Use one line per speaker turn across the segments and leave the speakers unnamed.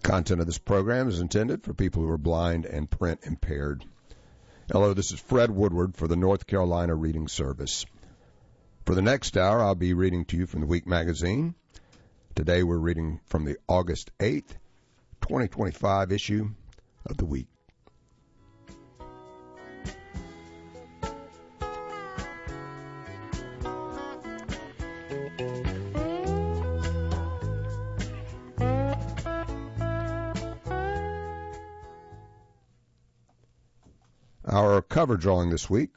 Content of this program is intended for people who are blind and print impaired. Hello, this is Fred Woodward for the North Carolina Reading Service. For the next hour, I'll be reading to you from the Week magazine. Today we're reading from the August 8th, 2025 issue of the Week. Our cover drawing this week,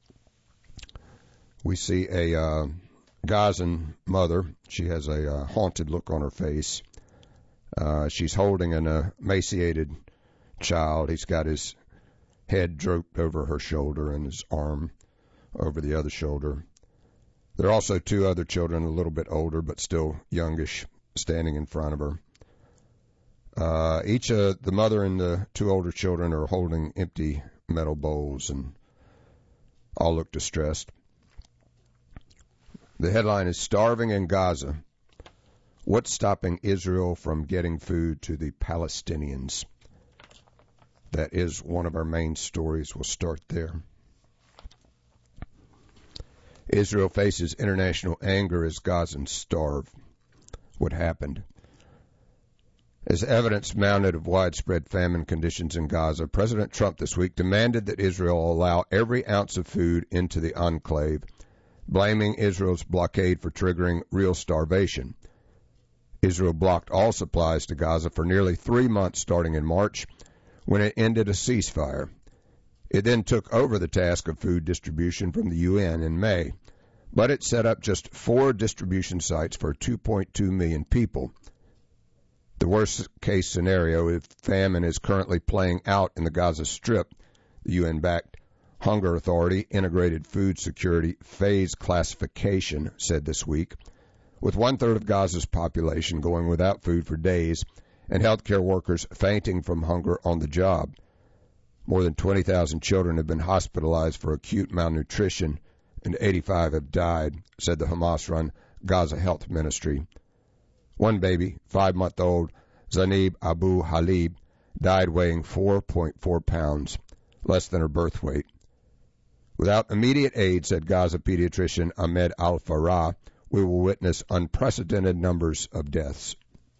we see a Gazan mother. She has a haunted look on her face. She's holding an emaciated child. He's got his head drooped over her shoulder and his arm over the other shoulder. There are also two other children, a little bit older but still youngish, standing in front of her. Each of the mother and the two older children are holding empty metal bowls and all look distressed. The headline is Starving in Gaza. What's stopping Israel from getting food to the Palestinians? That is one of our main stories. We'll start there. Israel faces international anger as Gazans starve. What happened? As evidence mounted of widespread famine conditions in Gaza, President Trump this week demanded that Israel allow every ounce of food into the enclave, blaming Israel's blockade for triggering real starvation. Israel blocked all supplies to Gaza for nearly 3 months starting in March, when it ended a ceasefire. It then took over the task of food distribution from the UN in May, but it set up just 4 distribution sites for 2.2 million people. The worst-case scenario, if famine is currently playing out in the Gaza Strip, the UN-backed Hunger Authority Integrated Food Security Phase Classification said this week, with one-third of Gaza's population going without food for days and healthcare workers fainting from hunger on the job. More than 20,000 children have been hospitalized for acute malnutrition and 85 have died, said the Hamas-run Gaza Health Ministry. One baby, 5-month-old Zanib Abu Halib, died weighing 4.4 pounds, less than her birth weight. Without immediate aid, said Gaza pediatrician Ahmed Al-Farah, we will witness unprecedented numbers of deaths.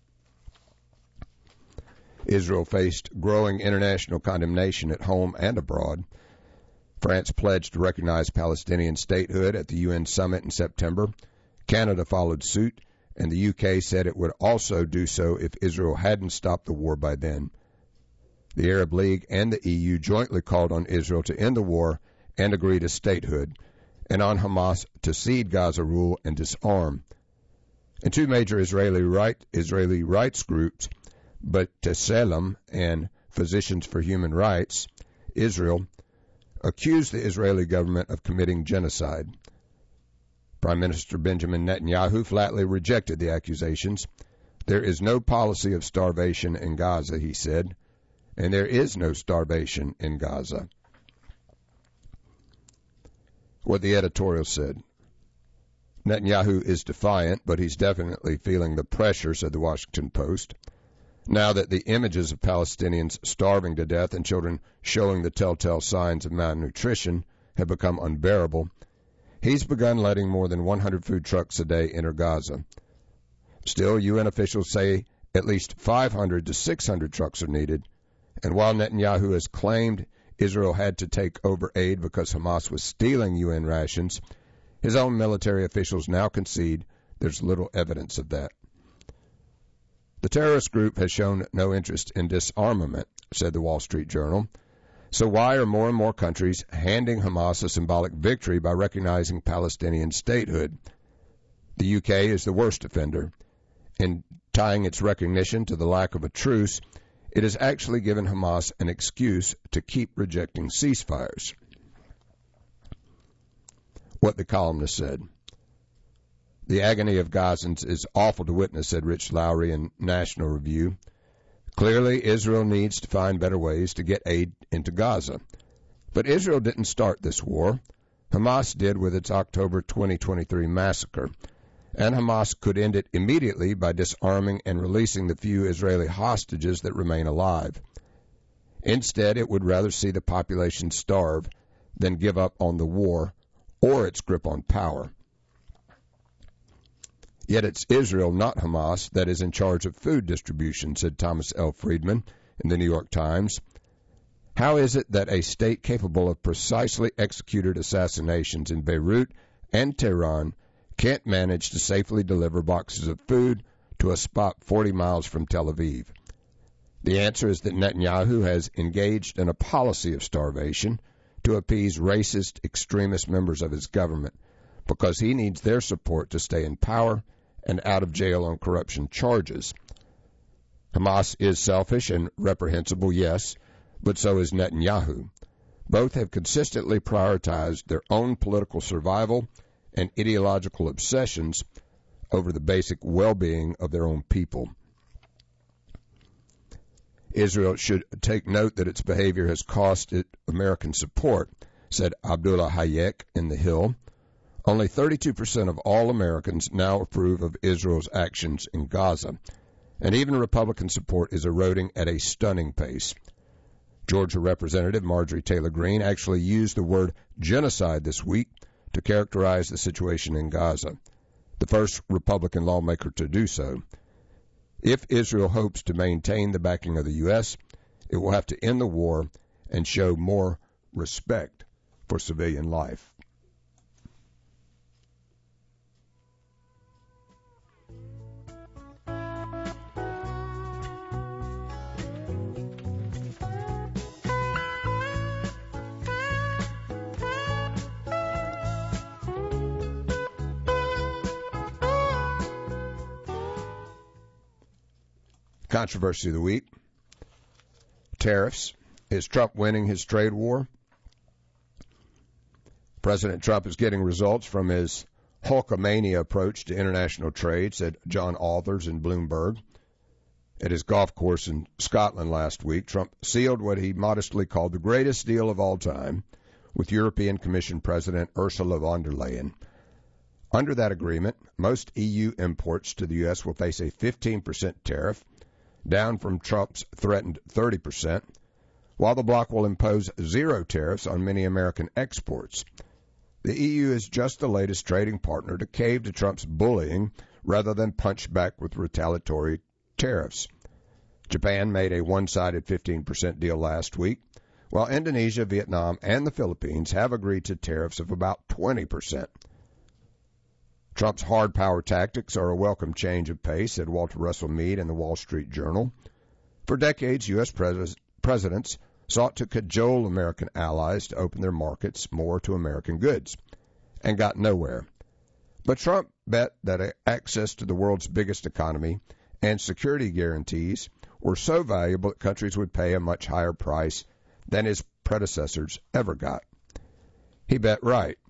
Israel faced growing international condemnation at home and abroad. France pledged to recognize Palestinian statehood at the UN summit in September. Canada followed suit, and the UK said it would also do so if Israel hadn't stopped the war by then. The Arab League and the EU jointly called on Israel to end the war and agree to statehood, and on Hamas to cede Gaza rule and disarm. And two major Israeli rights groups, B'Tselem and Physicians for Human Rights, Israel, accused the Israeli government of committing genocide. Prime Minister Benjamin Netanyahu flatly rejected the accusations. There is no policy of starvation in Gaza, he said, and there is no starvation in Gaza. What the editorial said. Netanyahu is defiant, but he's definitely feeling the pressure, said the Washington Post. Now that the images of Palestinians starving to death and children showing the telltale signs of malnutrition have become unbearable, he's begun letting more than 100 food trucks a day enter Gaza. Still, UN officials say at least 500 to 600 trucks are needed, and while Netanyahu has claimed Israel had to take over aid because Hamas was stealing UN rations, his own military officials now concede there's little evidence of that. The terrorist group has shown no interest in disarmament, said the Wall Street Journal. So why are more and more countries handing Hamas a symbolic victory by recognizing Palestinian statehood? The UK is the worst offender. In tying its recognition to the lack of a truce, it has actually given Hamas an excuse to keep rejecting ceasefires. What the columnist said. The agony of Gazans is awful to witness, said Rich Lowry in National Review. Clearly, Israel needs to find better ways to get aid into Gaza. But Israel didn't start this war. Hamas did with its October 2023 massacre. and Hamas could end it immediately by disarming and releasing the few Israeli hostages that remain alive. Instead, it would rather see the population starve than give up on the war or its grip on power. Yet it's Israel, not Hamas, that is in charge of food distribution, said Thomas L. Friedman in the New York Times. How is it that a state capable of precisely executed assassinations in Beirut and Tehran can't manage to safely deliver boxes of food to a spot 40 miles from Tel Aviv? The answer is that Netanyahu has engaged in a policy of starvation to appease racist, extremist members of his government because he needs their support to stay in power and out of jail on corruption charges. Hamas is selfish and reprehensible, yes, but so is Netanyahu. Both have consistently prioritized their own political survival and ideological obsessions over the basic well-being of their own people. Israel should take note that its behavior has cost it American support, said Abdullah Hayek in The Hill. Only 32% of all Americans now approve of Israel's actions in Gaza, and even Republican support is eroding at a stunning pace. Georgia Representative Marjorie Taylor Greene actually used the word genocide this week to characterize the situation in Gaza, the first Republican lawmaker to do so. If Israel hopes to maintain the backing of the U.S., it will have to end the war and show more respect for civilian life. Controversy of the week. Tariffs. Is Trump winning his trade war? President Trump is getting results from his Hulkamania approach to international trade, said John Authers in Bloomberg. At his golf course in Scotland last week, Trump sealed what he modestly called the greatest deal of all time with European Commission President Ursula von der Leyen. Under that agreement, most EU imports to the U.S. will face a 15% tariff, down from Trump's threatened 30%, while the bloc will impose zero tariffs on many American exports. The EU is just the latest trading partner to cave to Trump's bullying rather than punch back with retaliatory tariffs. Japan made a one-sided 15% deal last week, while Indonesia, Vietnam, and the Philippines have agreed to tariffs of about 20%. Trump's hard power tactics are a welcome change of pace, said Walter Russell Mead in the Wall Street Journal. For decades, U.S. presidents sought to cajole American allies to open their markets more to American goods, and got nowhere. But Trump bet that access to the world's biggest economy and security guarantees were so valuable that countries would pay a much higher price than his predecessors ever got. He bet right.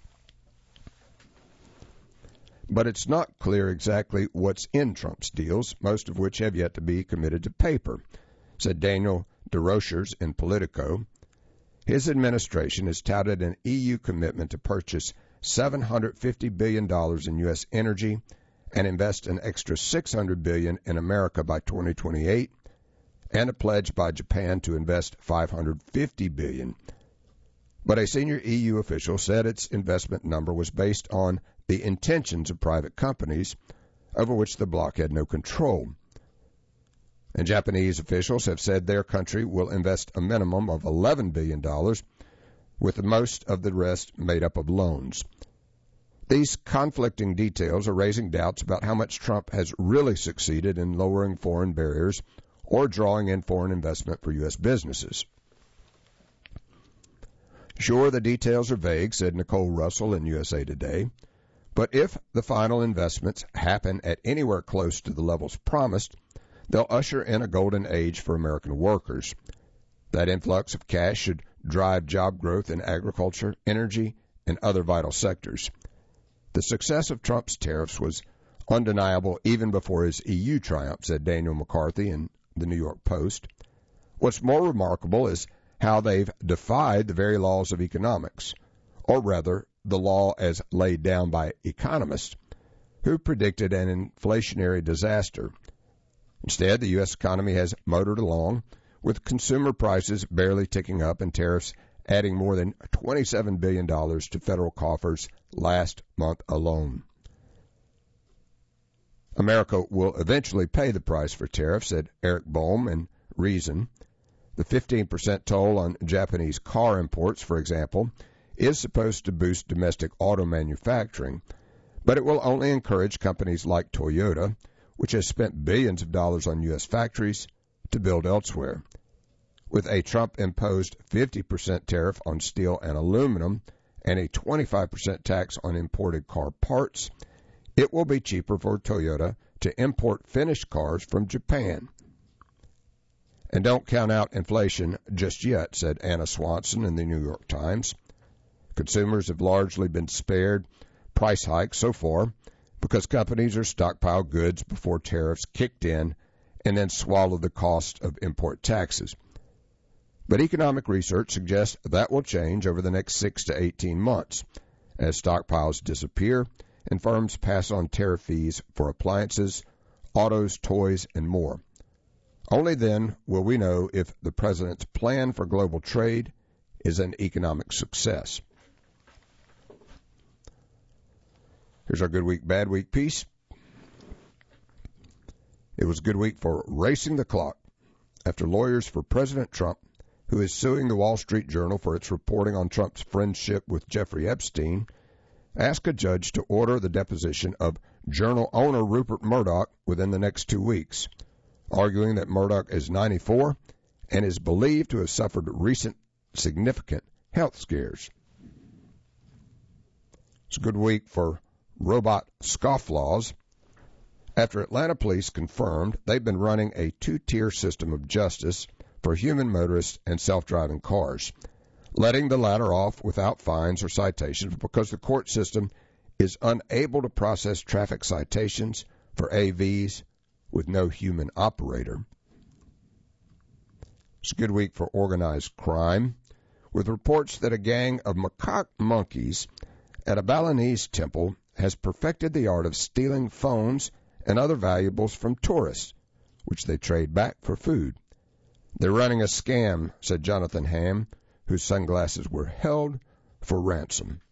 But it's not clear exactly what's in Trump's deals, most of which have yet to be committed to paper, said Daniel DeRochers in Politico. His administration has touted an EU commitment to purchase $750 billion in U.S. energy and invest an extra $600 billion in America by 2028, and a pledge by Japan to invest $550 billion. But a senior EU official said its investment number was based on the intentions of private companies, over which the bloc had no control. And Japanese officials have said their country will invest a minimum of $11 billion, with most of the rest made up of loans. These conflicting details are raising doubts about how much Trump has really succeeded in lowering foreign barriers or drawing in foreign investment for U.S. businesses. Sure, the details are vague, said Nicole Russell in USA Today. But if the final investments happen at anywhere close to the levels promised, they'll usher in a golden age for American workers. That influx of cash should drive job growth in agriculture, energy, and other vital sectors. The success of Trump's tariffs was undeniable even before his EU triumph, said Daniel McCarthy in the New York Post. What's more remarkable is how they've defied the very laws of economics, or rather, the law as laid down by economists. who predicted an inflationary disaster. Instead, the U.S. economy has motored along, with consumer prices barely ticking up and tariffs adding more than $27 billion to federal coffers last month alone. America will eventually pay the price for tariffs, said Eric Boehm in Reason. The 15% toll on Japanese car imports, for example, is supposed to boost domestic auto manufacturing, but it will only encourage companies like Toyota, which has spent billions of dollars on U.S. factories, to build elsewhere. With a Trump-imposed 50% tariff on steel and aluminum and a 25% tax on imported car parts, it will be cheaper for Toyota to import finished cars from Japan. And don't count out inflation just yet, said Anna Swanson in the New York Times. Consumers have largely been spared price hikes so far because companies are stockpiled goods before tariffs kicked in and then swallowed the cost of import taxes. But economic research suggests that will change over the next 6 to 18 months as stockpiles disappear and firms pass on tariff fees for appliances, autos, toys, and more. Only then will we know if the president's plan for global trade is an economic success. Here's our good week, bad week piece. It was a good week for racing the clock after lawyers for President Trump, who is suing the Wall Street Journal for its reporting on Trump's friendship with Jeffrey Epstein, asked a judge to order the deposition of Journal owner Rupert Murdoch within the next 2 weeks, arguing that Murdoch is 94 and is believed to have suffered recent significant health scares. It's a good week for robot scofflaws after Atlanta police confirmed they've been running a two-tier system of justice for human motorists and self-driving cars, letting the latter off without fines or citations because the court system is unable to process traffic citations for AVs with no human operator. It's a good week for organized crime, with reports that a gang of macaque monkeys at a Balinese temple has perfected the art of stealing phones and other valuables from tourists, which they trade back for food. They're running a scam, said Jonathan Ham, whose sunglasses were held for ransom.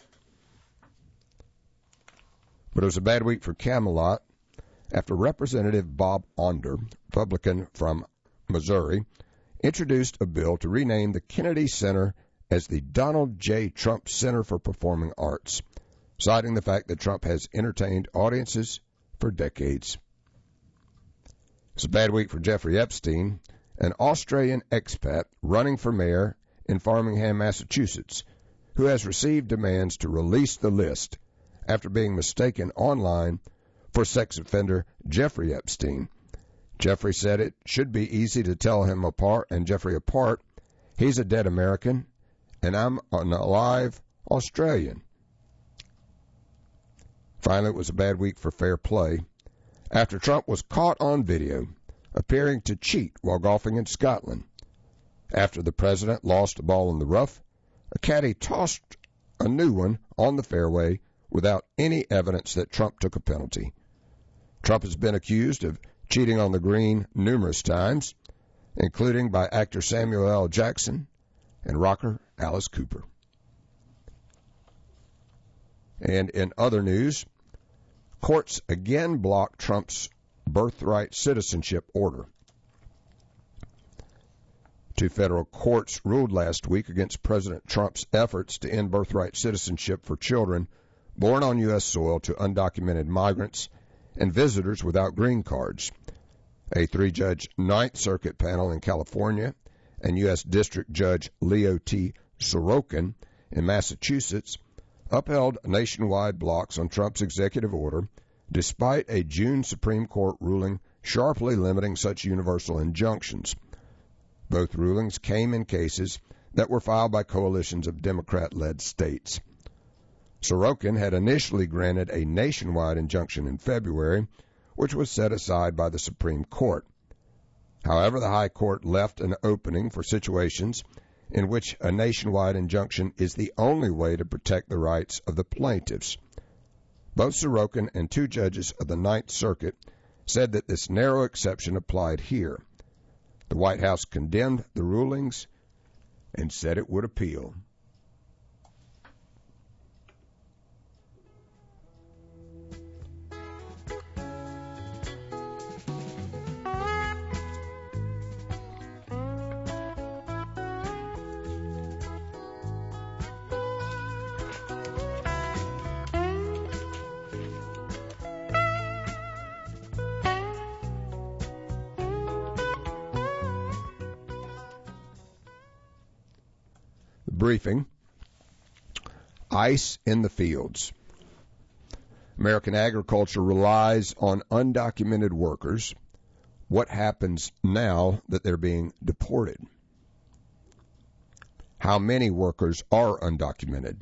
But it was a bad week for Camelot after Representative Bob Onder, Republican from Missouri, introduced a bill to rename the Kennedy Center as the Donald J. Trump Center for Performing Arts, citing the fact that Trump has entertained audiences for decades. It's a bad week for Jeffrey Epstein, an Australian expat running for mayor in Framingham, Massachusetts, who has received demands to release the list after being mistaken online for sex offender Jeffrey Epstein. Jeffrey said it should be easy to tell him apart and Jeffrey apart. He's a dead American, and I'm an alive Australian. Finally, it was a bad week for fair play after Trump was caught on video appearing to cheat while golfing in Scotland. After the president lost a ball in the rough, a caddy tossed a new one on the fairway without any evidence that Trump took a penalty. Trump has been accused of cheating on the green numerous times, including by actor Samuel L. Jackson and rocker Alice Cooper. And in other news, courts again blocked Trump's birthright citizenship order. Two federal courts ruled last week against President Trump's efforts to end birthright citizenship for children born on U.S. soil to undocumented migrants and visitors without green cards. A three-judge Ninth Circuit panel in California and U.S. District Judge Leo T. Sorokin in Massachusetts upheld nationwide blocks on Trump's executive order despite a June Supreme Court ruling sharply limiting such universal injunctions. Both rulings came in cases that were filed by coalitions of Democrat-led states. Sorokin had initially granted a nationwide injunction in February, which was set aside by the Supreme Court. However, the High Court left an opening for situations in which a nationwide injunction is the only way to protect the rights of the plaintiffs. Both Sorokin and two judges of the Ninth Circuit said that this narrow exception applied here. The White House condemned the rulings and said it would appeal. Briefing. Ice in the fields. American agriculture relies on undocumented workers. What happens now that they're being deported? How many workers are undocumented?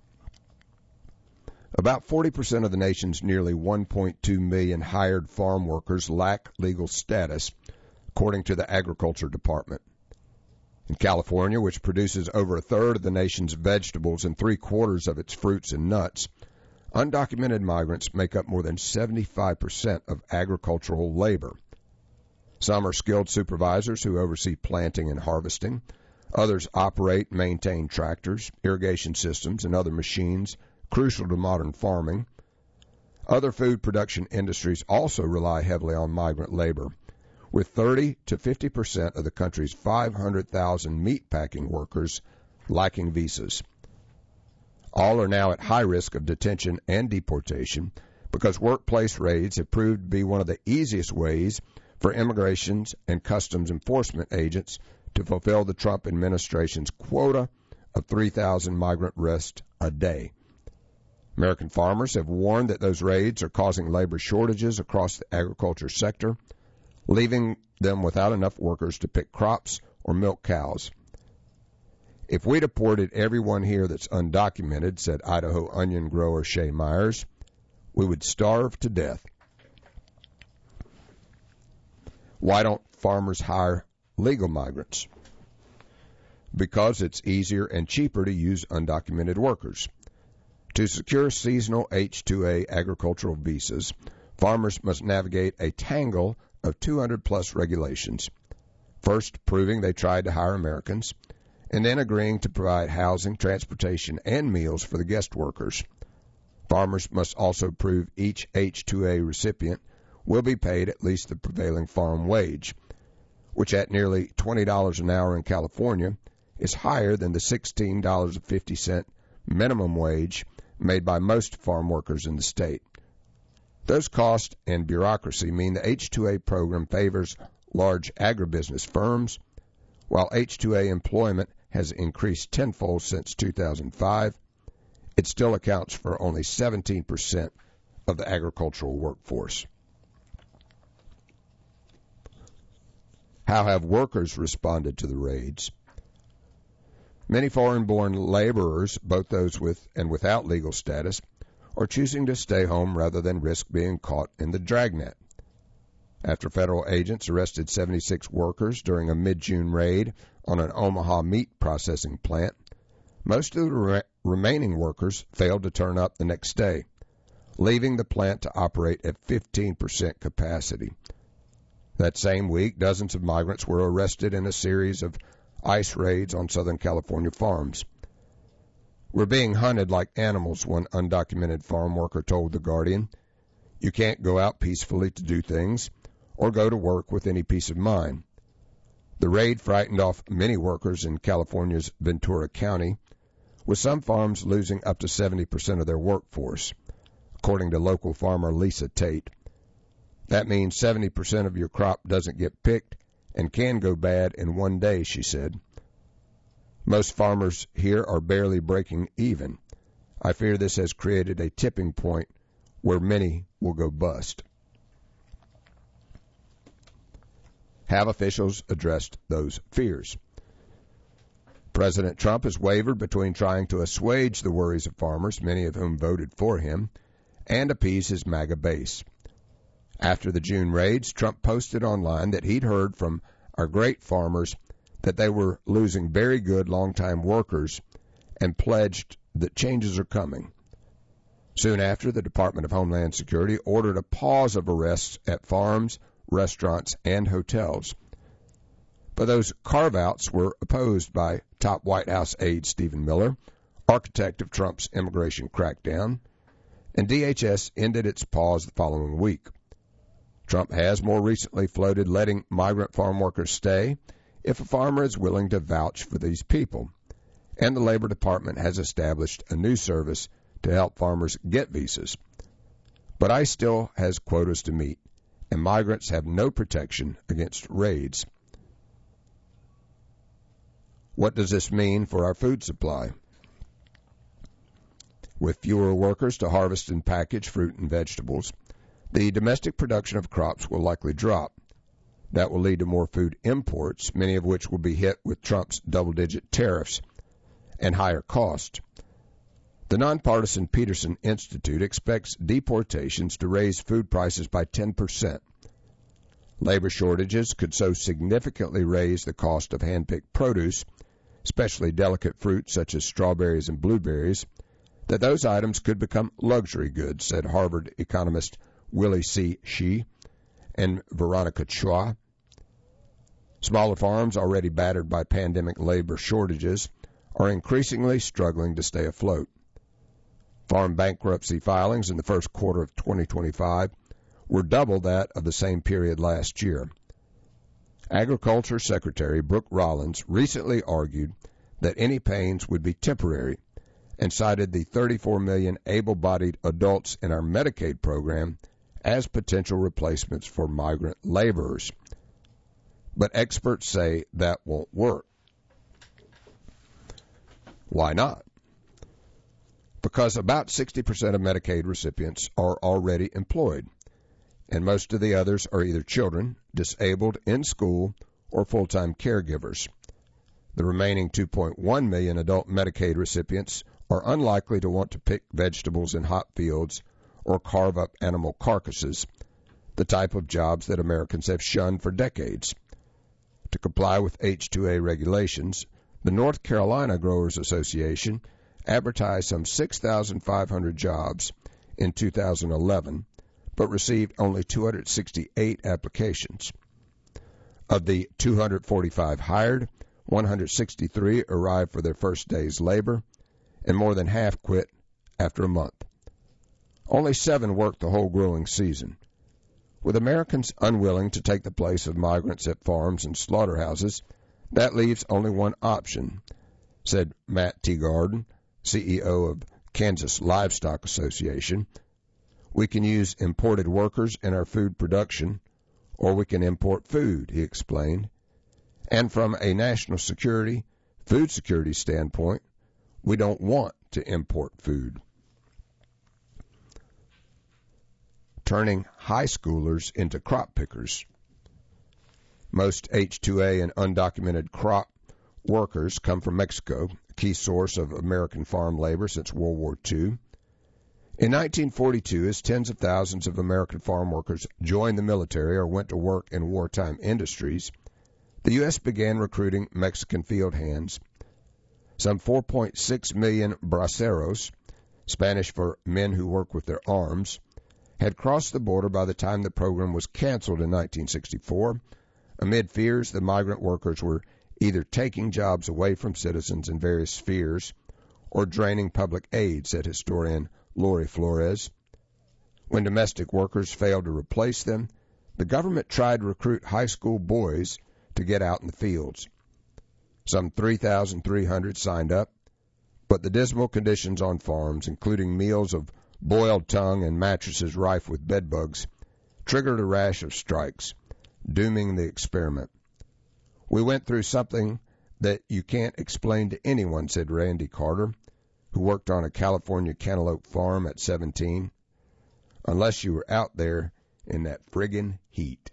About 40% of the nation's nearly 1.2 million hired farm workers lack legal status, according to the Agriculture Department. In California, which produces over a third of the nation's vegetables and 3/4 of its fruits and nuts, undocumented migrants make up more than 75% of agricultural labor. Some are skilled supervisors who oversee planting and harvesting. Others operate and maintain tractors, irrigation systems, and other machines crucial to modern farming. Other food production industries also rely heavily on migrant labor, with 30 to 50% of the country's 500,000 meatpacking workers lacking visas. All are now at high risk of detention and deportation because workplace raids have proved to be one of the easiest ways for immigrations and customs enforcement agents to fulfill the Trump administration's quota of 3,000 migrant arrests a day. American farmers have warned that those raids are causing labor shortages across the agriculture sector, leaving them without enough workers to pick crops or milk cows. If we deported everyone here that's undocumented, said Idaho onion grower Shay Myers, we would starve to death. Why don't farmers hire legal migrants? Because it's easier and cheaper to use undocumented workers. To secure seasonal H-2A agricultural visas, farmers must navigate a tangle of 200-plus regulations, first proving they tried to hire Americans, and then agreeing to provide housing, transportation, and meals for the guest workers. Farmers must also prove each H-2A recipient will be paid at least the prevailing farm wage, which at nearly $20 an hour in California is higher than the $16.50 minimum wage made by most farm workers in the state. Those costs and bureaucracy mean the H-2A program favors large agribusiness firms, while H-2A employment has increased tenfold since 2005. It still accounts for only 17% of the agricultural workforce. How have workers responded to the raids? Many foreign-born laborers, both those with and without legal status, are choosing to stay home rather than risk being caught in the dragnet. After federal agents arrested 76 workers during a mid-June raid on an Omaha meat processing plant, most of the remaining workers failed to turn up the next day, leaving the plant to operate at 15% capacity. That same week, dozens of migrants were arrested in a series of ICE raids on Southern California farms. We're being hunted like animals, one undocumented farm worker told The Guardian. You can't go out peacefully to do things or go to work with any peace of mind. The raid frightened off many workers in California's Ventura County, with some farms losing up to 70% of their workforce, according to local farmer Lisa Tate. That means 70% of your crop doesn't get picked and can go bad in one day, she said. Most farmers here are barely breaking even. I fear this has created a tipping point where many will go bust. Have officials addressed those fears? President Trump has wavered between trying to assuage the worries of farmers, many of whom voted for him, and appease his MAGA base. After the June raids, Trump posted online that he'd heard from our great farmers that they were losing very good longtime workers and pledged that changes are coming. Soon after, the Department of Homeland Security ordered a pause of arrests at farms, restaurants, and hotels. But those carve-outs were opposed by top White House aide Stephen Miller, architect of Trump's immigration crackdown, and DHS ended its pause the following week. Trump has more recently floated letting migrant farm workers stay if a farmer is willing to vouch for these people, and the Labor Department has established a new service to help farmers get visas. But ICE still has quotas to meet, and migrants have no protection against raids. What does this mean for our food supply? With fewer workers to harvest and package fruit and vegetables, the domestic production of crops will likely drop. That will lead to more food imports, many of which will be hit with Trump's double-digit tariffs and higher cost. The nonpartisan Peterson Institute expects deportations to raise food prices by 10%. Labor shortages could so significantly raise the cost of hand-picked produce, especially delicate fruits such as strawberries and blueberries, that those items could become luxury goods, said Harvard economist Willie C. Shih and Veronica Chua. Smaller farms, already battered by pandemic labor shortages, are increasingly struggling to stay afloat. Farm bankruptcy filings in the first quarter of 2025 were double that of the same period last year. Agriculture Secretary Brooke Rollins recently argued that any pains would be temporary and cited the 34 million able-bodied adults in our Medicaid program as potential replacements for migrant laborers. But experts say that won't work. Why not? Because about 60% of Medicaid recipients are already employed, and most of the others are either children, disabled, in school, or full-time caregivers. The remaining 2.1 million adult Medicaid recipients are unlikely to want to pick vegetables in hot fields or carve up animal carcasses, the type of jobs that Americans have shunned for decades. To comply with H-2A regulations, the North Carolina Growers Association advertised some 6,500 jobs in 2011, but received only 268 applications. Of the 245 hired, 163 arrived for their first day's labor, and more than half quit after a month. Only 7 worked the whole growing season. With Americans unwilling to take the place of migrants at farms and slaughterhouses, that leaves only one option, said Matt Teagarden, CEO of Kansas Livestock Association. We can use imported workers in our food production, or we can import food, he explained. And from a national security, food security standpoint, we don't want to import food. Turning high schoolers into crop pickers. Most H-2A and undocumented crop workers come from Mexico, a key source of American farm labor since World War II. In 1942, as tens of thousands of American farm workers joined the military or went to work in wartime industries, the U.S. began recruiting Mexican field hands. Some 4.6 million braceros, Spanish for men who work with their arms, had crossed the border by the time the program was canceled in 1964, amid fears the migrant workers were either taking jobs away from citizens in various spheres or draining public aid, said historian Lori Flores. When domestic workers failed to replace them, the government tried to recruit high school boys to get out in the fields. Some 3,300 signed up, but the dismal conditions on farms, including meals of boiled tongue and mattresses rife with bedbugs, triggered a rash of strikes, dooming the experiment. We went through something that you can't explain to anyone, said Randy Carter, who worked on a California cantaloupe farm at 17, unless you were out there in that friggin' heat.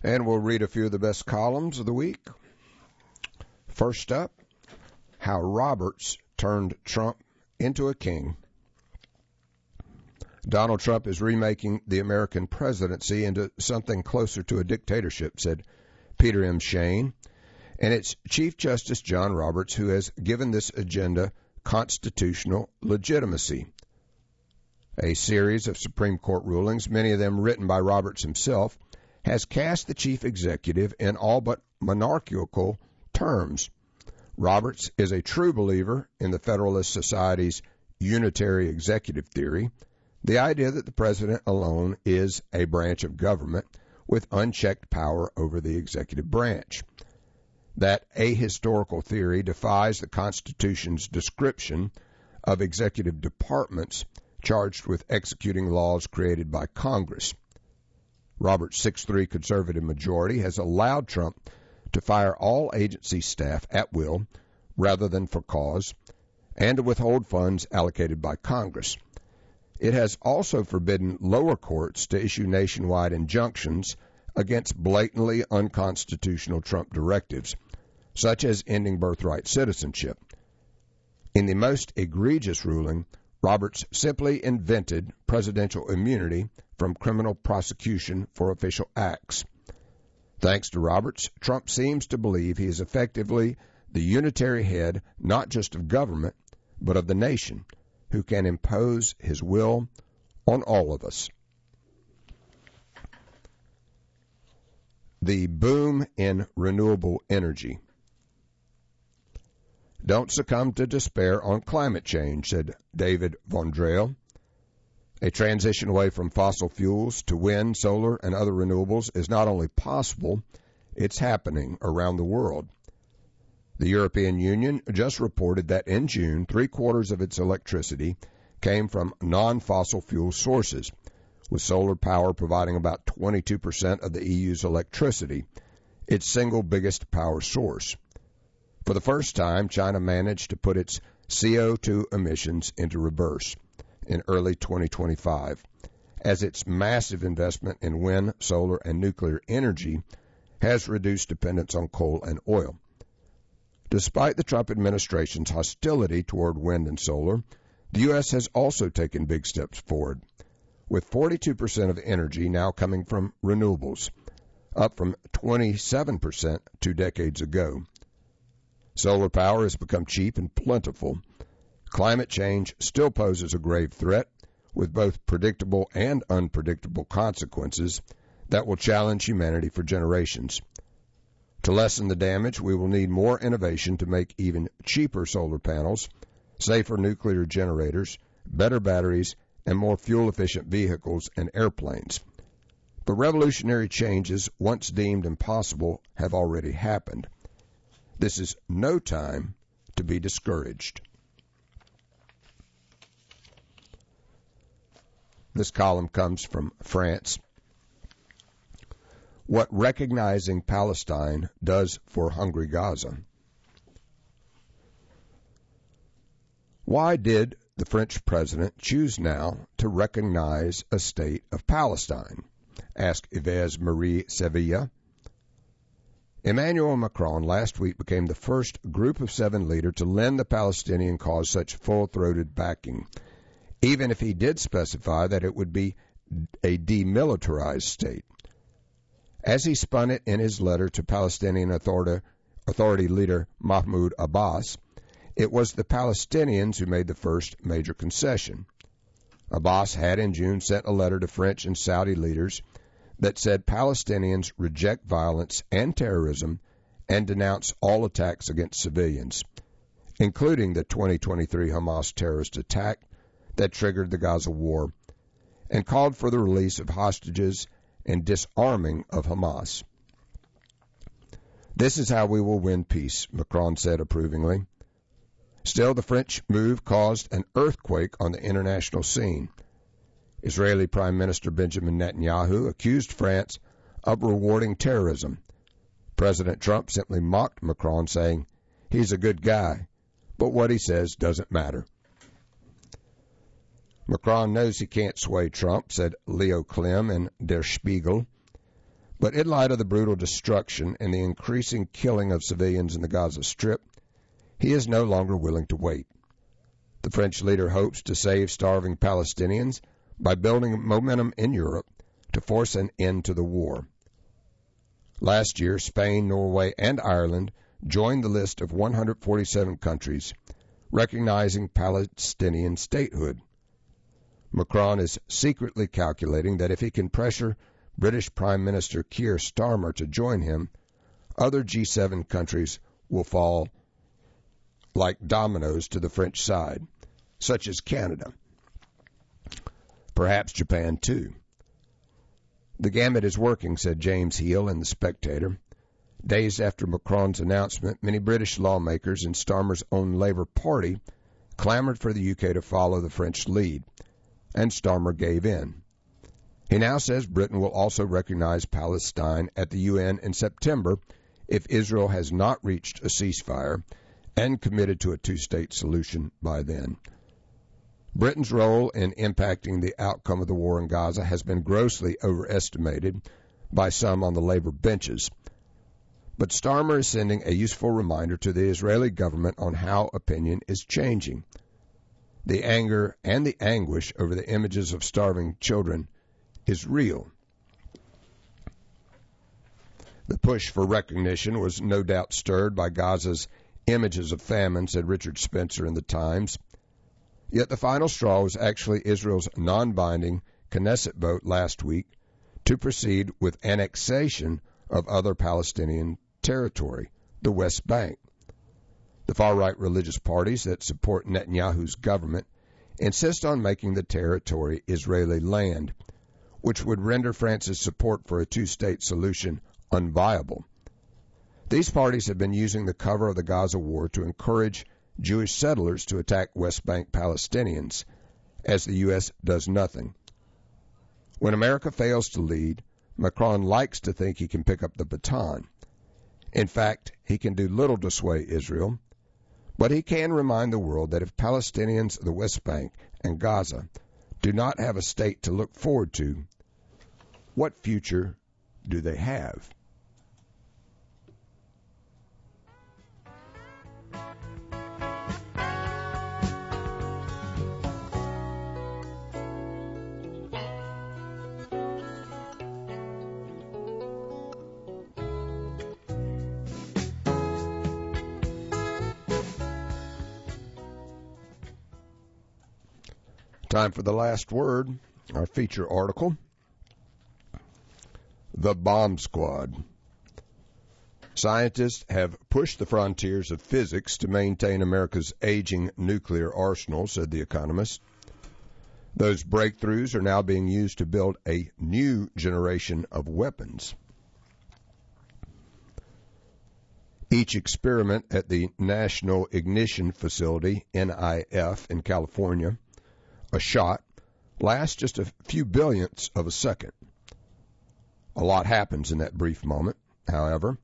And we'll read a few of the best columns of the week. First up, how Roberts turned Trump into a king. Donald Trump is remaking the American presidency into something closer to a dictatorship, said Peter M. Shane. And it's Chief Justice John Roberts who has given this agenda constitutional legitimacy. A series of Supreme Court rulings, many of them written by Roberts himself, has cast the chief executive in all but monarchical terms. Roberts is a true believer in the Federalist Society's unitary executive theory, the idea that the president alone is a branch of government with unchecked power over the executive branch. That ahistorical theory defies the Constitution's description of executive departments charged with executing laws created by Congress. Roberts' 6-3 conservative majority has allowed Trump to fire all agency staff at will rather than for cause, and to withhold funds allocated by Congress. It has also forbidden lower courts to issue nationwide injunctions against blatantly unconstitutional Trump directives, such as ending birthright citizenship. In the most egregious ruling, Roberts simply invented presidential immunity from criminal prosecution for official acts. Thanks to Roberts, Trump seems to believe he is effectively the unitary head not just of government, but of the nation, who can impose his will on all of us. The boom in renewable energy. Don't succumb to despair on climate change, said David Vondrell. A transition away from fossil fuels to wind, solar, and other renewables is not only possible, it's happening around the world. The European Union just reported that in June, 3/4 of its electricity came from non-fossil fuel sources, with solar power providing about 22% of the EU's electricity, its single biggest power source. For the first time, China managed to put its CO2 emissions into reverse in early 2025, as its massive investment in wind, solar, and nuclear energy has reduced dependence on coal and oil. Despite the Trump administration's hostility toward wind and solar, the U.S. has also taken big steps forward, with 42% of energy now coming from renewables, up from 27% 2 decades ago. Solar power has become cheap and plentiful. Climate change still poses a grave threat, with both predictable and unpredictable consequences that will challenge humanity for generations. To lessen the damage, we will need more innovation to make even cheaper solar panels, safer nuclear generators, better batteries, and more fuel-efficient vehicles and airplanes. But revolutionary changes once deemed impossible have already happened. This is no time to be discouraged. This column comes from France. What recognizing Palestine does for hungry Gaza. Why did the French president choose now to recognize a state of Palestine? Asked Yves Marie Sevilla. Emmanuel Macron last week became the first Group of 7 leader to lend the Palestinian cause such full-throated backing, even if he did specify that it would be a demilitarized state. As he spun it in his letter to Palestinian Authority leader Mahmoud Abbas, it was the Palestinians who made the first major concession. Abbas had in June sent a letter to French and Saudi leaders that said Palestinians reject violence and terrorism and denounce all attacks against civilians, including the 2023 Hamas terrorist attack that triggered the Gaza war, and called for the release of hostages and disarming of Hamas. This is how we will win peace, Macron said approvingly. Still, the French move caused an earthquake on the international scene. Israeli Prime Minister Benjamin Netanyahu accused France of rewarding terrorism. President Trump simply mocked Macron, saying, "He's a good guy, but what he says doesn't matter." Macron knows he can't sway Trump, said Leo Clem in Der Spiegel. But in light of the brutal destruction and the increasing killing of civilians in the Gaza Strip, he is no longer willing to wait. The French leader hopes to save starving Palestinians by building momentum in Europe to force an end to the war. Last year, Spain, Norway, and Ireland joined the list of 147 countries recognizing Palestinian statehood. Macron is secretly calculating that if he can pressure British Prime Minister Keir Starmer to join him, other G7 countries will fall like dominoes to the French side, such as Canada. Perhaps Japan, too. The gamut is working, said James Heal in The Spectator. Days after Macron's announcement, many British lawmakers in Starmer's own Labour Party clamored for the UK to follow the French lead, and Starmer gave in. He now says Britain will also recognize Palestine at the UN in September if Israel has not reached a ceasefire and committed to a two-state solution by then. Britain's role in impacting the outcome of the war in Gaza has been grossly overestimated by some on the Labour benches. But Starmer is sending a useful reminder to the Israeli government on how opinion is changing. The anger and the anguish over the images of starving children is real. The push for recognition was no doubt stirred by Gaza's images of famine, said Richard Spencer in The Times. Yet the final straw was actually Israel's non-binding Knesset vote last week to proceed with annexation of other Palestinian territory, the West Bank. The far-right religious parties that support Netanyahu's government insist on making the territory Israeli land, which would render France's support for a two-state solution unviable. These parties have been using the cover of the Gaza war to encourage Jewish settlers to attack West Bank Palestinians, as the U.S. does nothing. When America fails to lead, Macron likes to think he can pick up the baton. In fact, he can do little to sway Israel, but he can remind the world that if Palestinians of the West Bank and Gaza do not have a state to look forward to, what future do they have? Time for the last word, our feature article, The Bomb Squad. Scientists have pushed the frontiers of physics to maintain America's aging nuclear arsenal, said The Economist. Those breakthroughs are now being used to build a new generation of weapons. Each experiment at the National Ignition Facility, NIF, in California, a shot, lasts just a few billionths of a second. A lot happens in that brief moment. However,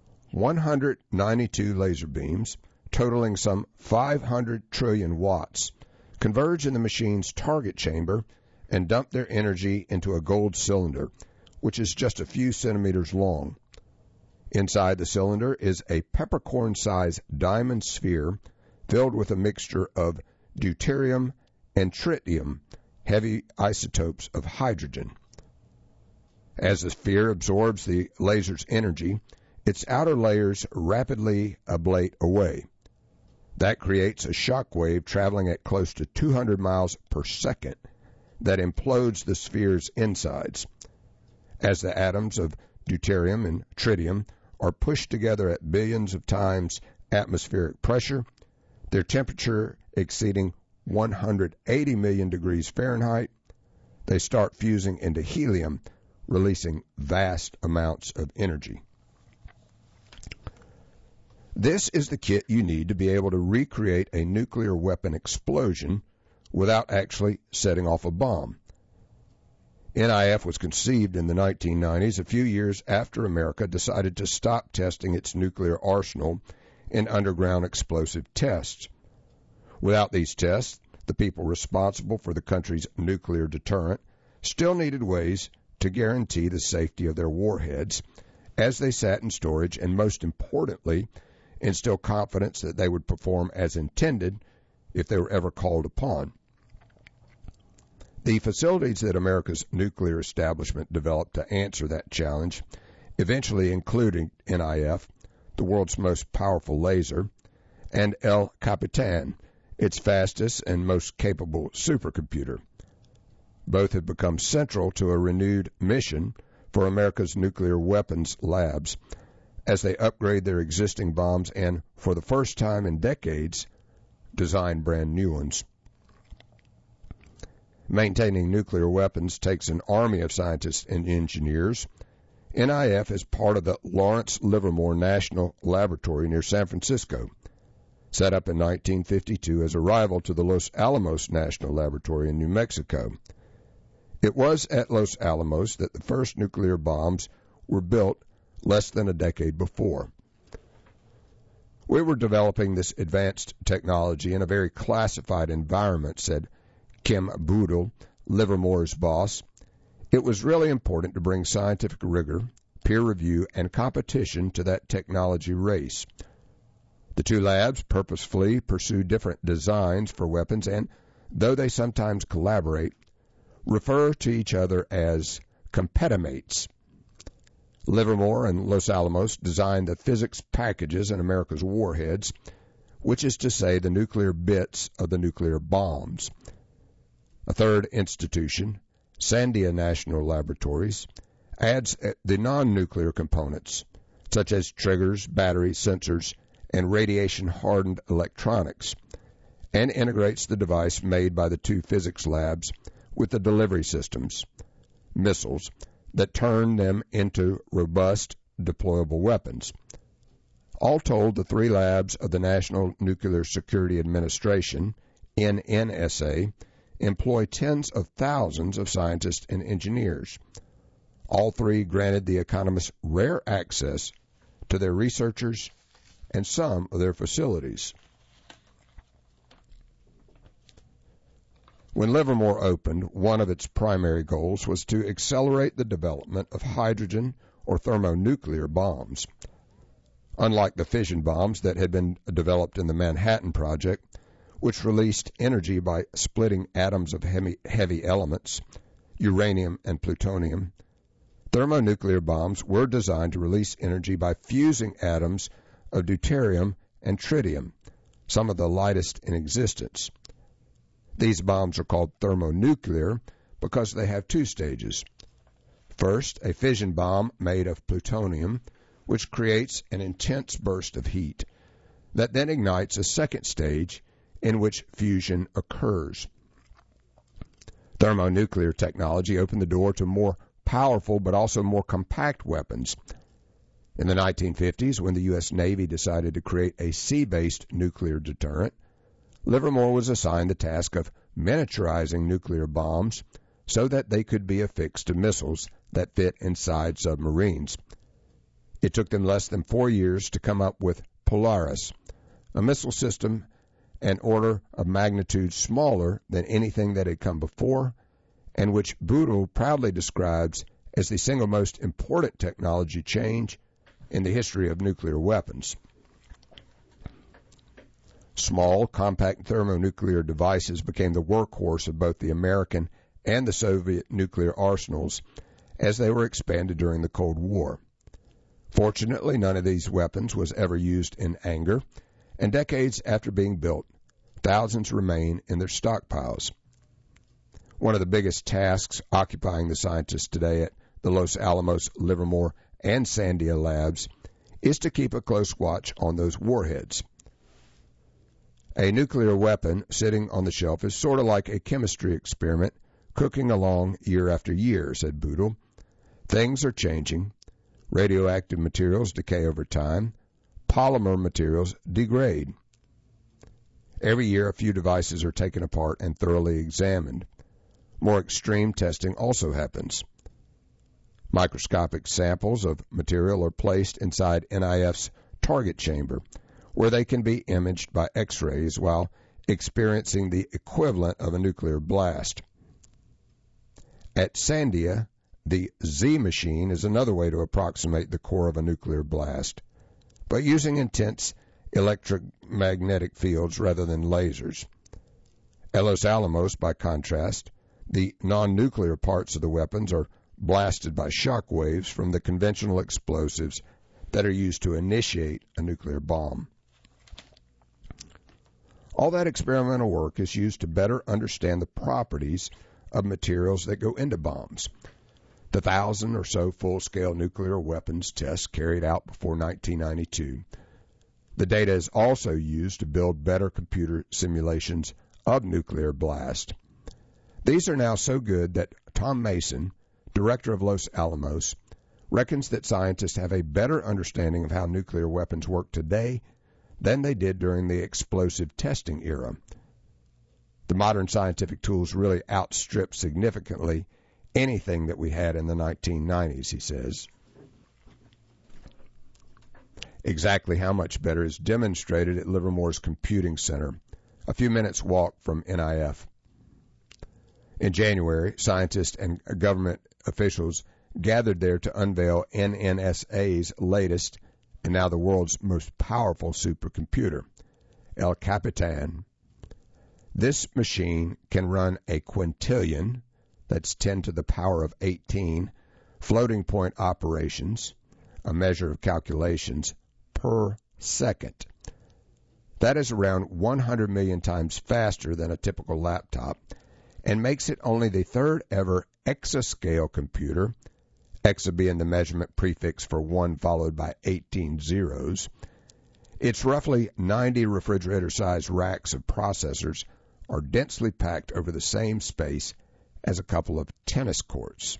192 laser beams, totaling some 500 trillion watts, converge in the machine's target chamber and dump their energy into a gold cylinder, which is just a few centimeters long. Inside the cylinder is a peppercorn-sized diamond sphere filled with a mixture of deuterium and tritium, heavy isotopes of hydrogen. As the sphere absorbs the laser's energy, its outer layers rapidly ablate away. That creates a shock wave traveling at close to 200 miles per second that implodes the sphere's insides. As the atoms of deuterium and tritium are pushed together at billions of times atmospheric pressure, their temperature exceeding 180 million degrees Fahrenheit, they start fusing into helium, releasing vast amounts of energy. This is the kit you need to be able to recreate a nuclear weapon explosion without actually setting off a bomb. NIF was conceived in the 1990s, a few years after America decided to stop testing its nuclear arsenal in underground explosive tests. Without these tests, the people responsible for the country's nuclear deterrent still needed ways to guarantee the safety of their warheads as they sat in storage, and most importantly, instill confidence that they would perform as intended if they were ever called upon. The facilities that America's nuclear establishment developed to answer that challenge eventually included NIF, the world's most powerful laser, and El Capitan, its fastest and most capable supercomputer. Both have become central to a renewed mission for America's nuclear weapons labs as they upgrade their existing bombs and, for the first time in decades, design brand new ones. Maintaining nuclear weapons takes an army of scientists and engineers. NIF is part of the Lawrence Livermore National Laboratory near San Francisco, set up in 1952 as a rival to the Los Alamos National Laboratory in New Mexico. It was at Los Alamos that the first nuclear bombs were built less than a decade before. We were developing this advanced technology in a very classified environment, said Kim Boodle, Livermore's boss. It was really important to bring scientific rigor, peer review, and competition to that technology race. The two labs purposefully pursue different designs for weapons and, though they sometimes collaborate, refer to each other as competimates. Livermore and Los Alamos designed the physics packages in America's warheads, which is to say the nuclear bits of the nuclear bombs. A third institution, Sandia National Laboratories, adds the non-nuclear components, such as triggers, batteries, sensors, and radiation-hardened electronics, and integrates the device made by the two physics labs with the delivery systems, missiles, that turn them into robust, deployable weapons. All told, the three labs of the National Nuclear Security Administration, NNSA, employ tens of thousands of scientists and engineers. All three granted the economists rare access to their researchers and some of their facilities. When Livermore opened, one of its primary goals was to accelerate the development of hydrogen or thermonuclear bombs. Unlike the fission bombs that had been developed in the Manhattan Project, which released energy by splitting atoms of heavy elements, uranium and plutonium, thermonuclear bombs were designed to release energy by fusing atoms of deuterium and tritium, some of the lightest in existence. These bombs are called thermonuclear because they have two stages. First, a fission bomb made of plutonium, which creates an intense burst of heat that then ignites a second stage in which fusion occurs. Thermonuclear technology opened the door to more powerful but also more compact weapons. In the 1950s, when the U.S. Navy decided to create a sea-based nuclear deterrent, Livermore was assigned the task of miniaturizing nuclear bombs so that they could be affixed to missiles that fit inside submarines. It took them less than 4 years to come up with Polaris, a missile system an order of magnitude smaller than anything that had come before, and which Boodle proudly describes as the single most important technology change in the history of nuclear weapons. Small, compact thermonuclear devices became the workhorse of both the American and the Soviet nuclear arsenals as they were expanded during the Cold War. Fortunately, none of these weapons was ever used in anger, and decades after being built, thousands remain in their stockpiles. One of the biggest tasks occupying the scientists today at the Los Alamos, Livermore, and Sandia labs is to keep a close watch on those warheads. A nuclear weapon sitting on the shelf is sort of like a chemistry experiment cooking along year after year, said Boodle. Things are changing. Radioactive materials decay over time. Polymer materials degrade. Every year, a few devices are taken apart and thoroughly examined. More extreme testing also happens. Microscopic samples of material are placed inside NIF's target chamber, where they can be imaged by X-rays while experiencing the equivalent of a nuclear blast. At Sandia, The Z machine is another way to approximate the core of a nuclear blast, but using intense electromagnetic fields rather than lasers. At Los Alamos, by contrast, the non-nuclear parts of the weapons are blasted by shock waves from the conventional explosives that are used to initiate a nuclear bomb. All that experimental work is used to better understand the properties of materials that go into bombs. The 1,000 or so full-scale nuclear weapons tests carried out before 1992. The data is also used to build better computer simulations of nuclear blast. These are now so good that Tom Mason, director of Los Alamos, reckons that scientists have a better understanding of how nuclear weapons work today than they did during the explosive testing era. The modern scientific tools really outstrip significantly anything that we had in the 1990s, he says. Exactly how much better is demonstrated at Livermore's Computing Center, a few minutes' walk from NIF. In January, scientists and government officials gathered there to unveil NNSA's latest and now the world's most powerful supercomputer, El Capitan. This machine can run a quintillion, that's 10 to the power of 18, floating point operations, a measure of calculations, per second. That is around 100 million times faster than a typical laptop and makes it only the third ever exascale computer, exa being the measurement prefix for 1 followed by 18 zeros. Its roughly 90 refrigerator-sized racks of processors are densely packed over the same space as a couple of tennis courts.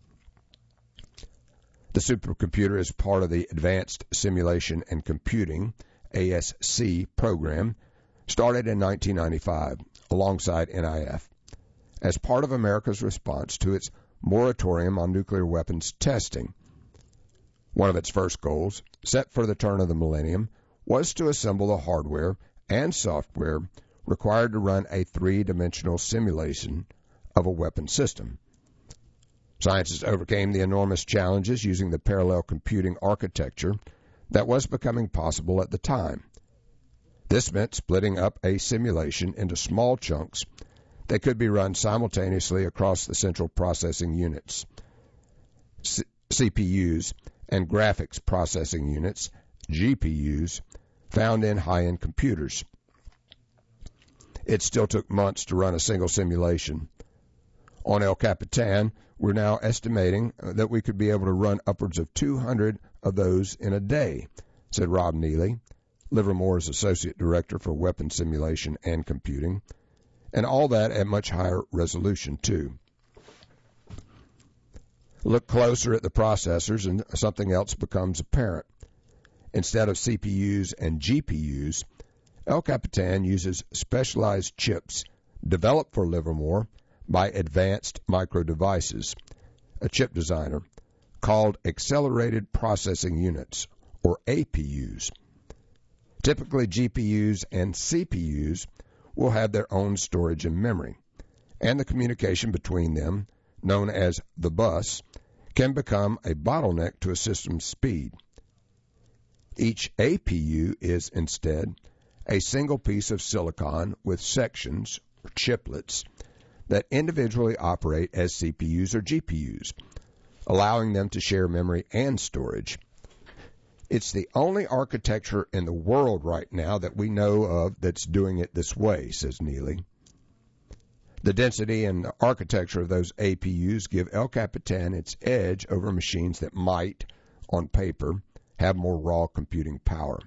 The supercomputer is part of the Advanced Simulation and Computing, ASC, program, started in 1995 alongside NIF, as part of America's response to its moratorium on nuclear weapons testing. One of its first goals, set for the turn of the millennium, was to assemble the hardware and software required to run a three-dimensional simulation of a weapon system. Scientists overcame the enormous challenges using the parallel computing architecture that was becoming possible at the time. This meant splitting up a simulation into small chunks that could be run simultaneously across the central processing units, CPUs, and graphics processing units, GPUs, found in high-end computers. It still took months to run a single simulation. On El Capitan, we're now estimating that we could be able to run upwards of 200 of those in a day, said Rob Neely, Livermore's Associate Director for Weapon Simulation and Computing, and all that at much higher resolution, too. Look closer at the processors and something else becomes apparent. Instead of CPUs and GPUs, El Capitan uses specialized chips developed for Livermore by Advanced Micro Devices, a chip designer, called Accelerated Processing Units, or APUs. Typically, GPUs and CPUs will have their own storage and memory, and the communication between them, known as the bus, can become a bottleneck to a system's speed. Each APU is, instead, a single piece of silicon with sections, or chiplets, that individually operate as CPUs or GPUs, allowing them to share memory and storage. It's the only architecture in the world right now that we know of that's doing it this way, says Neely. The density and architecture of those APUs give El Capitan its edge over machines that might, on paper, have more raw computing power.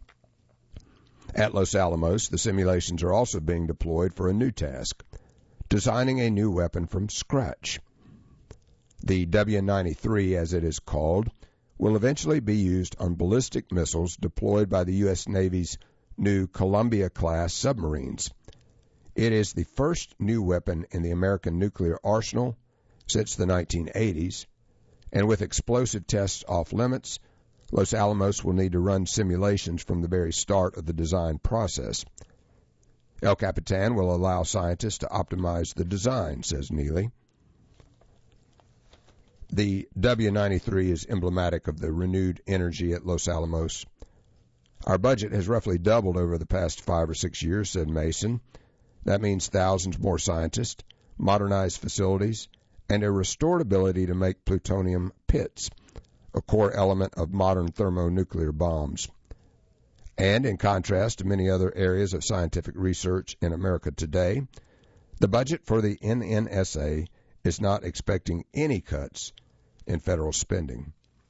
At Los Alamos, the simulations are also being deployed for a new task, designing a new weapon from scratch. The W-93, as it is called, will eventually be used on ballistic missiles deployed by the U.S. Navy's new Columbia-class submarines. It is the first new weapon in the American nuclear arsenal since the 1980s, and with explosive tests off limits, Los Alamos will need to run simulations from the very start of the design process. El Capitan will allow scientists to optimize the design, says Neely. The W-93 is emblematic of the renewed energy at Los Alamos. Our budget has roughly doubled over the past 5 or 6 years, said Mason. That means thousands more scientists, modernized facilities, and a restored ability to make plutonium pits, a core element of modern thermonuclear bombs. And in contrast to many other areas of scientific research in America today, the budget for the NNSA is not expecting any cuts in federal spending.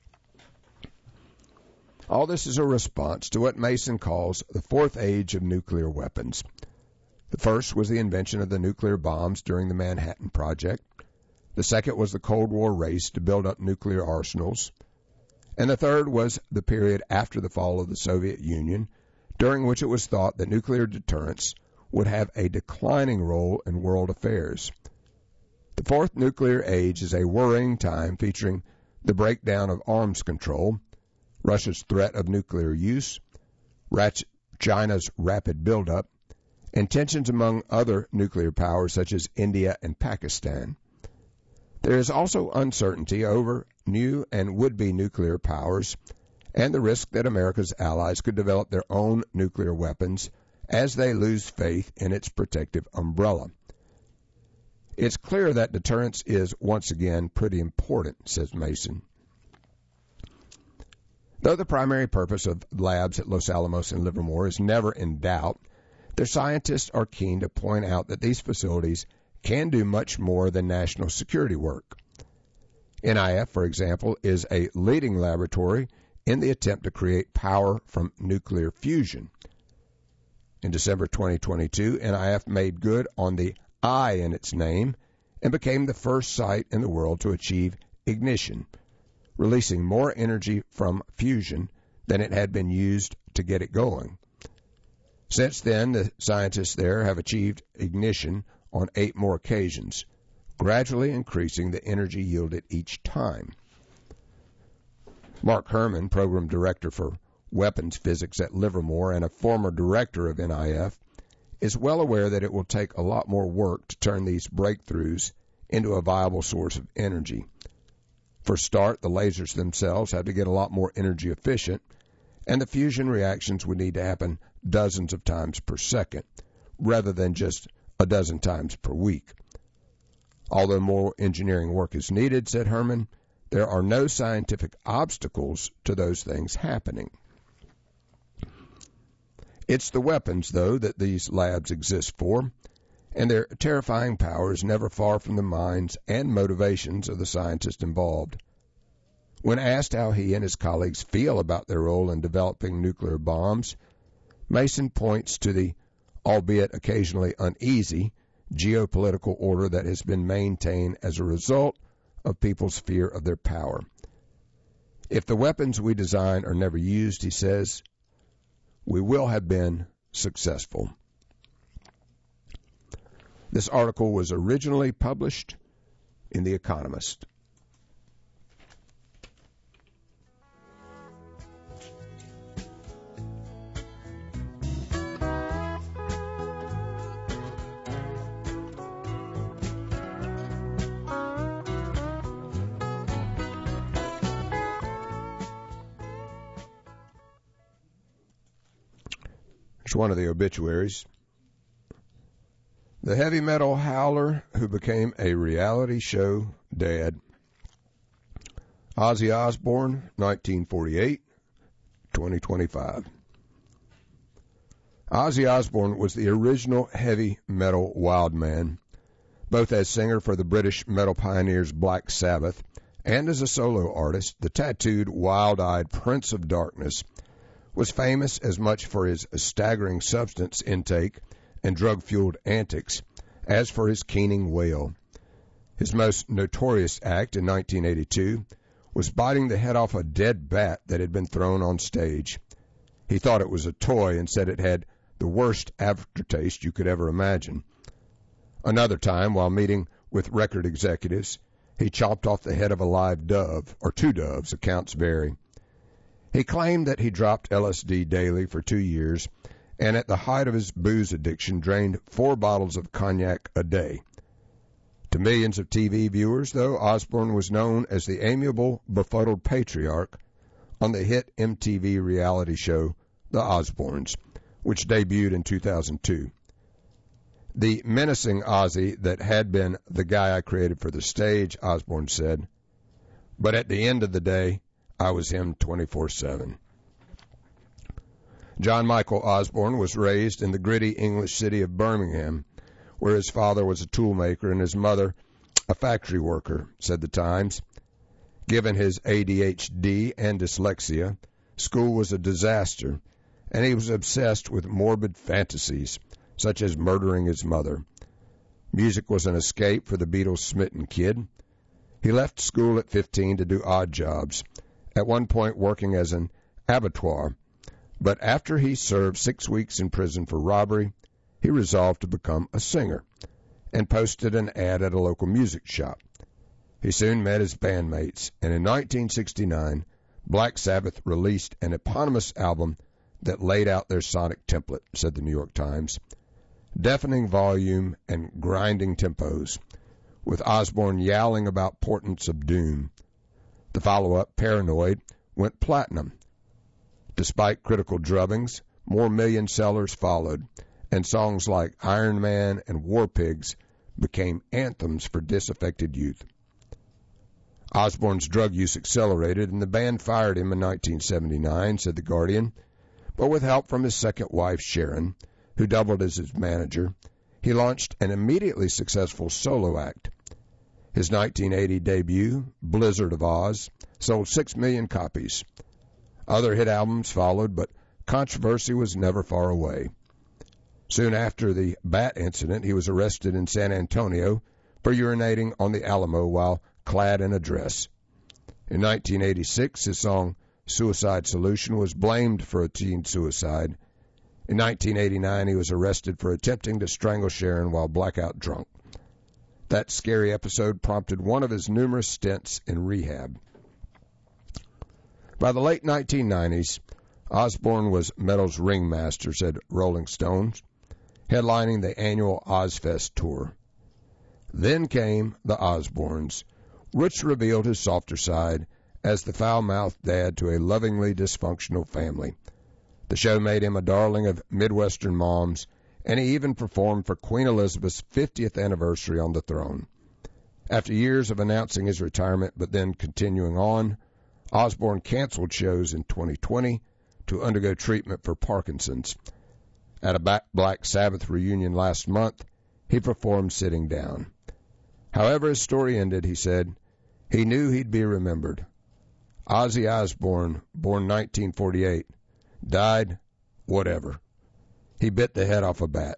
All this is a response to what Mason calls the fourth age of nuclear weapons. The first was the invention of the nuclear bombs during the Manhattan Project. The second was the Cold War race to build up nuclear arsenals. And the third was the period after the fall of the Soviet Union, during which it was thought that nuclear deterrence would have a declining role in world affairs. The fourth nuclear age is a worrying time featuring the breakdown of arms control, Russia's threat of nuclear use, China's rapid buildup, and tensions among other nuclear powers such as India and Pakistan. There is also uncertainty over new and would-be nuclear powers and the risk that America's allies could develop their own nuclear weapons as they lose faith in its protective umbrella. It's clear that deterrence is, once again, pretty important, says Mason. Though the primary purpose of labs at Los Alamos and Livermore is never in doubt, their scientists are keen to point out that these facilities can do much more than national security work. NIF, for example, is a leading laboratory in the attempt to create power from nuclear fusion. In December 2022, NIF made good on the I in its name and became the first site in the world to achieve ignition, releasing more energy from fusion than it had been used to get it going. Since then, the scientists there have achieved ignition on 8 more occasions, gradually increasing the energy yielded each time. Mark Herman, Program Director for Weapons Physics at Livermore and a former director of NIF, is well aware that it will take a lot more work to turn these breakthroughs into a viable source of energy. For start, the lasers themselves have to get a lot more energy efficient, and the fusion reactions would need to happen dozens of times per second, rather than just a dozen times per week. Although more engineering work is needed, said Herman, there are no scientific obstacles to those things happening. It's the weapons, though, that these labs exist for, and their terrifying power is never far from the minds and motivations of the scientists involved. When asked how he and his colleagues feel about their role in developing nuclear bombs, Mason points to the, albeit occasionally uneasy, geopolitical order that has been maintained as a result of people's fear of their power. If the weapons we design are never used, he says, we will have been successful. This article was originally published in The Economist. It's one of the obituaries. The heavy metal howler who became a reality show dad. Ozzy Osbourne, 1948, 2025. Ozzy Osbourne was the original heavy metal wild man, both as singer for the British metal pioneers Black Sabbath and as a solo artist. The tattooed, wild-eyed Prince of Darkness was famous as much for his staggering substance intake and drug-fueled antics as for his keening wail. His most notorious act in 1982 was biting the head off a dead bat that had been thrown on stage. He thought it was a toy and said it had the worst aftertaste you could ever imagine. Another time, while meeting with record executives, he chopped off the head of a live dove, or 2 doves, accounts vary. He claimed that he dropped LSD daily for 2 years and at the height of his booze addiction drained 4 bottles of cognac a day. To millions of TV viewers, though, Osbourne was known as the amiable, befuddled patriarch on the hit MTV reality show The Osbournes, which debuted in 2002. The menacing Ozzy that had been the guy I created for the stage, Osbourne said, but at the end of the day, I was him 24/7. John Michael Osbourne was raised in the gritty English city of Birmingham, where his father was a toolmaker and his mother a factory worker, said the Times. Given his ADHD and dyslexia, school was a disaster, and he was obsessed with morbid fantasies, such as murdering his mother. Music was an escape for the Beatles-smitten kid. He left school at 15 to do odd jobs, at one point working as an abattoir. But after he served 6 weeks in prison for robbery, he resolved to become a singer and posted an ad at a local music shop. He soon met his bandmates, and in 1969, Black Sabbath released an eponymous album that laid out their sonic template, said the New York Times. Deafening volume and grinding tempos, with Osbourne yowling about portents of doom. The follow-up, Paranoid, went platinum. Despite critical drubbings, more million sellers followed, and songs like Iron Man and War Pigs became anthems for disaffected youth. Osbourne's drug use accelerated, and the band fired him in 1979, said The Guardian. But with help from his second wife, Sharon, who doubled as his manager, he launched an immediately successful solo act. His 1980 debut, Blizzard of Oz, sold 6 million copies. Other hit albums followed, but controversy was never far away. Soon after the bat incident, he was arrested in San Antonio for urinating on the Alamo while clad in a dress. In 1986, his song Suicide Solution was blamed for a teen suicide. In 1989, he was arrested for attempting to strangle Sharon while blackout drunk. That scary episode prompted one of his numerous stints in rehab. By the late 1990s, Osbourne was metal's ringmaster, said Rolling Stone, headlining the annual Ozfest tour. Then came the Osbournes, which revealed his softer side as the foul-mouthed dad to a lovingly dysfunctional family. The show made him a darling of Midwestern moms, and he even performed for Queen Elizabeth's 50th anniversary on the throne. After years of announcing his retirement but then continuing on, Osbourne canceled shows in 2020 to undergo treatment for Parkinson's. At a Black Sabbath reunion last month, he performed sitting down. However his story ended, he said, he knew he'd be remembered. Ozzy Osbourne, born 1948, died, whatever. He bit the head off a bat.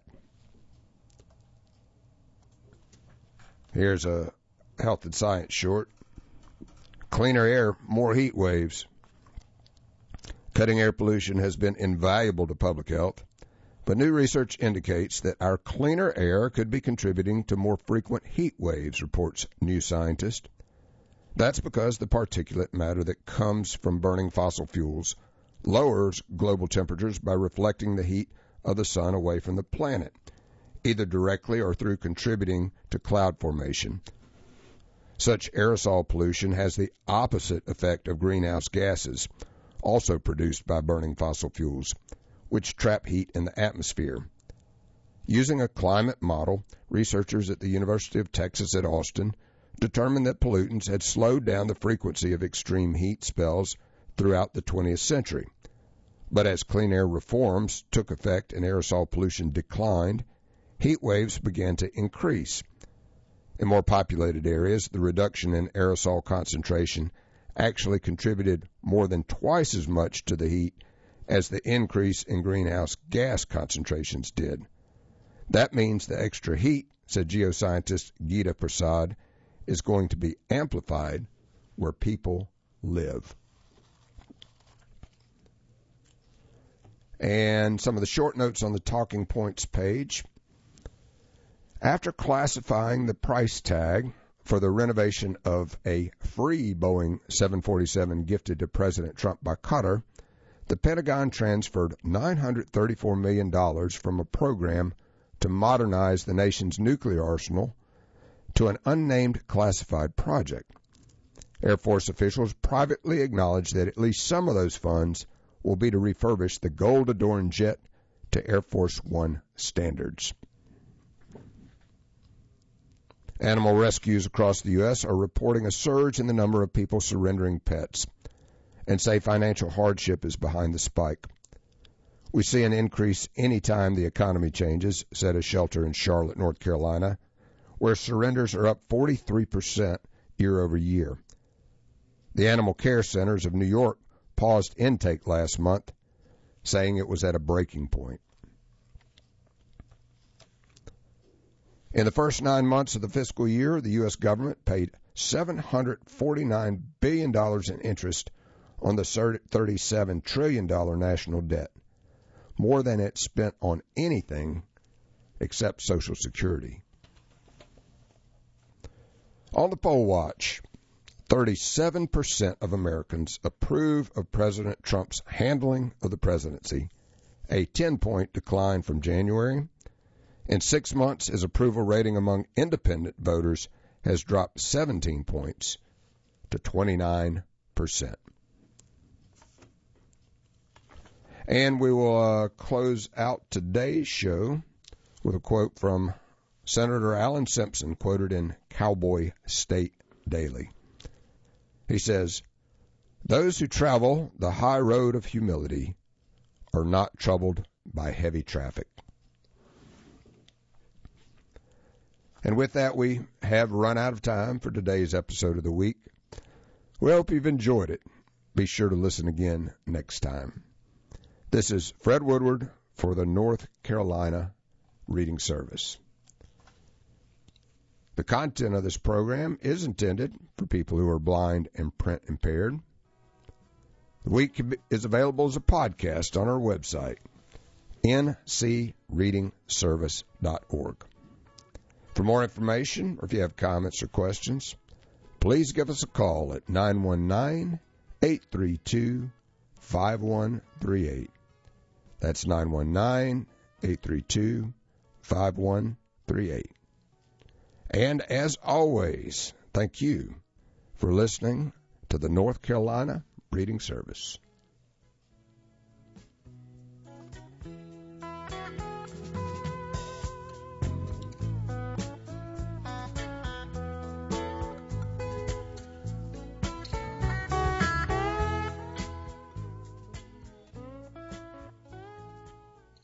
Here's a health and science short. Cleaner air, more heat waves. Cutting air pollution has been invaluable to public health, but new research indicates that our cleaner air could be contributing to more frequent heat waves, reports New Scientist. That's because the particulate matter that comes from burning fossil fuels lowers global temperatures by reflecting the heat of the sun away from the planet, either directly or through contributing to cloud formation. Such aerosol pollution has the opposite effect of greenhouse gases, also produced by burning fossil fuels, which trap heat in the atmosphere. Using a climate model, researchers at the University of Texas at Austin determined that pollutants had slowed down the frequency of extreme heat spells throughout the 20th century. But as clean air reforms took effect and aerosol pollution declined, heat waves began to increase. In more populated areas, the reduction in aerosol concentration actually contributed more than twice as much to the heat as the increase in greenhouse gas concentrations did. That means the extra heat, said geoscientist Geeta Prasad, is going to be amplified where people live. And some of the short notes on the Talking Points page. After classifying the price tag for the renovation of a free Boeing 747 gifted to President Trump by Qatar, the Pentagon transferred $934 million from a program to modernize the nation's nuclear arsenal to an unnamed classified project. Air Force officials privately acknowledged that at least some of those funds will be to refurbish the gold-adorned jet to Air Force One standards. Animal rescues across the U.S. are reporting a surge in the number of people surrendering pets and say financial hardship is behind the spike. We see an increase any time the economy changes, said a shelter in Charlotte, North Carolina, where surrenders are up 43% year over year. The Animal Care Centers of New York paused intake last month, saying it was at a breaking point. In the first 9 months of the fiscal year, the U.S. government paid $749 billion in interest on the $37 trillion national debt, more than it spent on anything except Social Security. On the poll watch, 37% of Americans approve of President Trump's handling of the presidency, a 10-point decline from January. In 6 months, his approval rating among independent voters has dropped 17 points to 29%. And we will close out today's show with a quote from Senator Alan Simpson, quoted in Cowboy State Daily. He says, "Those who travel the high road of humility are not troubled by heavy traffic." And with that, we have run out of time for today's episode of the week. We hope you've enjoyed it. Be sure to listen again next time. This is Fred Woodward for the North Carolina Reading Service. The content of this program is intended for people who are blind and print impaired. The week is available as a podcast on our website, ncreadingservice.org. For more information, or if you have comments or questions, please give us a call at 919-832-5138. That's 919-832-5138. And as always, thank you for listening to the North Carolina Reading Service.